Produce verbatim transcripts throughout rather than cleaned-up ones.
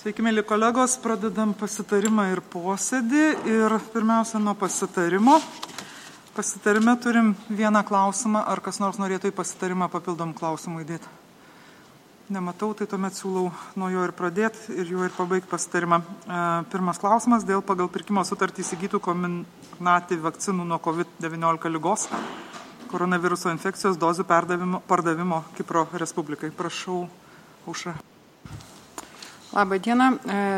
Sveiki, mėly kolegos, pradedam pasitarimą ir posėdį. Ir pirmiausia, nuo pasitarimo. Pasitarime turim vieną klausimą, ar kas nors norėtų į pasitarimą papildom klausimų įdėti. Nematau, tai tuomet siūlau nuo jo ir pradėti ir juo ir pabaigti pasitarimą. Pirmas klausimas dėl pagal pirkimo sutartį įsigytų Comirnaty vakcinų nuo COVID devyniolika ligos koronaviruso infekcijos dozių perdavimo, pardavimo Kipro Respublikai. Prašau, Aušra. Labą dieną.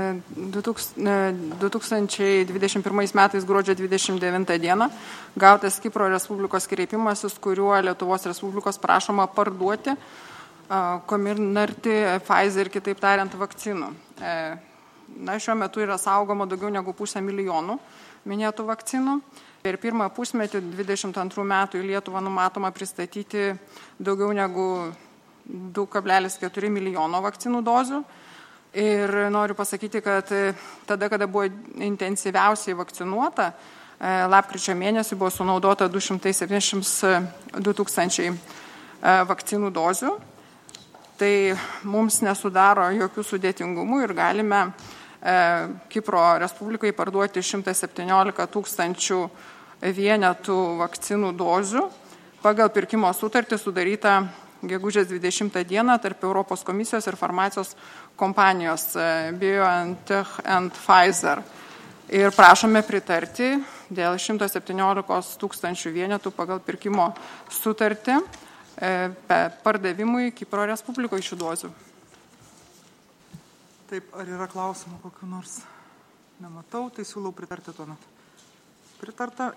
du tūkstančiai dvidešimt pirmais metais gruodžio dvidešimt devintą dieną gautas Kipro Respublikos kreipimasis, kuriuo Lietuvos Respublikos prašoma parduoti Comirnaty, Pfizer, kitaip tariant, vakcinų. Na, šiuo metu yra saugoma daugiau negu pusę milijonų minėtų vakcinų. Per pirmą pusmetį dvidešimt antrų metų į Lietuvą numatoma pristatyti daugiau negu du kablelis keturi milijono vakcinų dozių. Ir noriu pasakyti, kad tada, kada buvo intensyviausiai vakcinuota, lapkričio mėnesį buvo sunaudota du šimtai septyniasdešimt du tūkstančiai vakcinų dozių. Tai mums nesudaro jokių sudėtingumų ir galime Kipro Respublikai parduoti šimtą septyniolika tūkstančių vienetų vakcinų dozių pagal pirkimo sutartį sudarytą gegužės dvidešimtą dieną tarp Europos komisijos ir farmacijos kompanijos BioNTech and Pfizer. Ir prašome pritarti dėl šimto septyniolikos tūkstančių vienetų pagal pirkimo sutartį pardavimui Kipro Respublikoje šių dozių. Taip, ar yra klausimų kokių nors? Nematau, tai siūlau pritarti tuomet. Pritarta